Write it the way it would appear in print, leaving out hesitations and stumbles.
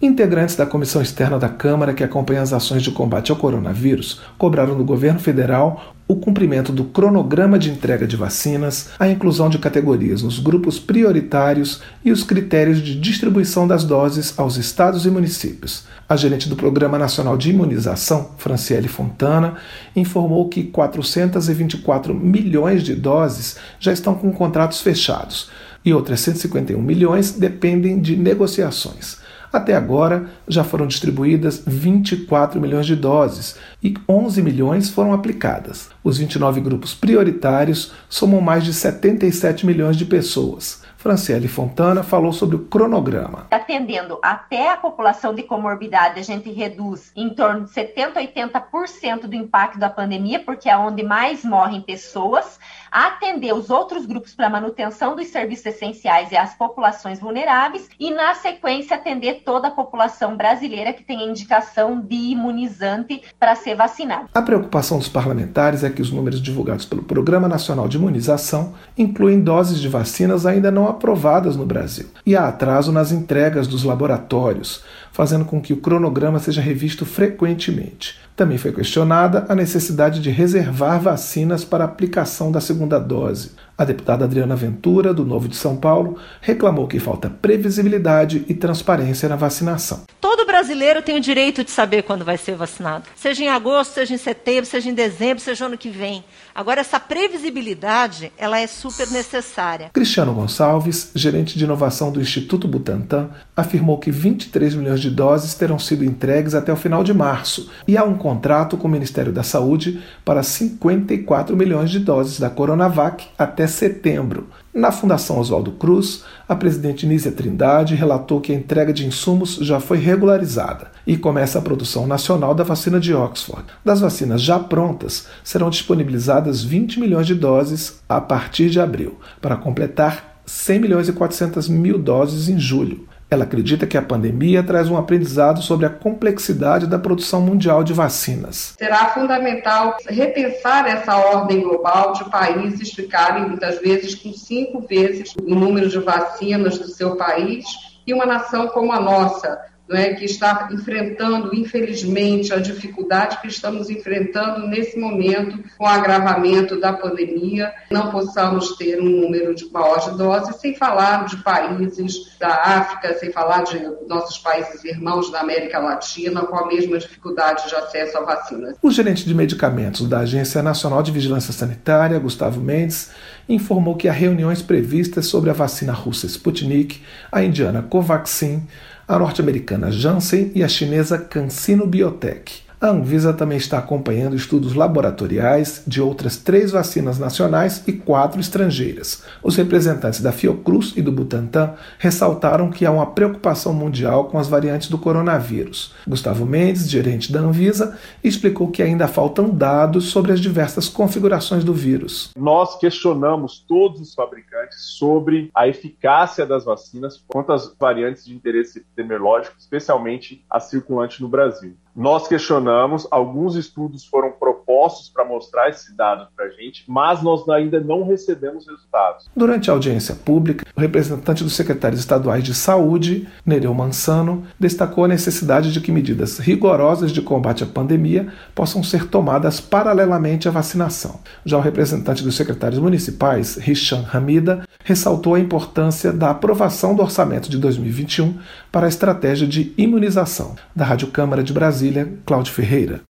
Integrantes da comissão externa da Câmara que acompanha as ações de combate ao coronavírus cobraram do governo federal o cumprimento do cronograma de entrega de vacinas, a inclusão de categorias nos grupos prioritários e os critérios de distribuição das doses aos estados e municípios. A gerente do Programa Nacional de Imunização, Franciele Fontana, informou que 424 milhões de doses já estão com contratos fechados e outras 151 milhões dependem de negociações. Até agora, já foram distribuídas 24 milhões de doses e 11 milhões foram aplicadas. Os 29 grupos prioritários somam mais de 77 milhões de pessoas. Franciele Fontana falou sobre o cronograma. Atendendo até a população de comorbidade, a gente reduz em torno de 70% a 80% do impacto da pandemia, porque é onde mais morrem pessoas. Atender os outros grupos para manutenção dos serviços essenciais e as populações vulneráveis e, na sequência, atender toda a população brasileira que tem a indicação de imunizante para ser vacinada. A preocupação dos parlamentares é que os números divulgados pelo Programa Nacional de Imunização incluem doses de vacinas ainda não aprovadas no Brasil e há atraso nas entregas dos laboratórios, fazendo com que o cronograma seja revisto frequentemente. Também foi questionada a necessidade de reservar vacinas para a aplicação da segunda dose. A deputada Adriana Ventura, do Novo de São Paulo, reclamou que falta previsibilidade e transparência na vacinação. Todo brasileiro tem o direito de saber quando vai ser vacinado. Seja em agosto, seja em setembro, seja em dezembro, seja ano que vem. Agora, essa previsibilidade, ela é super necessária. Cristiano Gonçalves, gerente de inovação do Instituto Butantan, afirmou que 23 milhões de doses terão sido entregues até o final de março e há um contrato com o Ministério da Saúde para 54 milhões de doses da Coronavac até setembro. Na Fundação Oswaldo Cruz, a presidente Nízia Trindade relatou que a entrega de insumos já foi regularizada e começa a produção nacional da vacina de Oxford. Das vacinas já prontas, serão disponibilizadas 20 milhões de doses a partir de abril, para completar 100 milhões e 400 mil doses em julho. Ela acredita que a pandemia traz um aprendizado sobre a complexidade da produção mundial de vacinas. Será fundamental repensar essa ordem global de países ficarem, muitas vezes, com 5 vezes o número de vacinas do seu país e uma nação como a nossa, que está enfrentando, infelizmente, a dificuldade que estamos enfrentando nesse momento com o agravamento da pandemia, não possamos ter um número maior de doses, sem falar de países da África, sem falar de nossos países irmãos da América Latina, com a mesma dificuldade de acesso à vacina. O gerente de medicamentos da Agência Nacional de Vigilância Sanitária, Gustavo Mendes, informou que há reuniões previstas sobre a vacina russa Sputnik, a indiana Covaxin, a norte-americana Janssen e a chinesa CanSino Biotech. A Anvisa também está acompanhando estudos laboratoriais de outras 3 vacinas nacionais e 4 estrangeiras. Os representantes da Fiocruz e do Butantan ressaltaram que há uma preocupação mundial com as variantes do coronavírus. Gustavo Mendes, gerente da Anvisa, explicou que ainda faltam dados sobre as diversas configurações do vírus. Nós questionamos todos os fabricantes sobre a eficácia das vacinas quanto às variantes de interesse epidemiológico, especialmente a circulante no Brasil. Nós questionamos, alguns estudos foram propostos para mostrar esse dado para a gente, mas nós ainda não recebemos resultados. Durante a audiência pública, o representante dos secretários estaduais de saúde, Nereu Mansano, destacou a necessidade de que medidas rigorosas de combate à pandemia possam ser tomadas paralelamente à vacinação. Já o representante dos secretários municipais, Hisham Hamida, ressaltou a importância da aprovação do orçamento de 2021 para a estratégia de imunização. Da Rádio Câmara de Brasília, Cláudio Ferreira.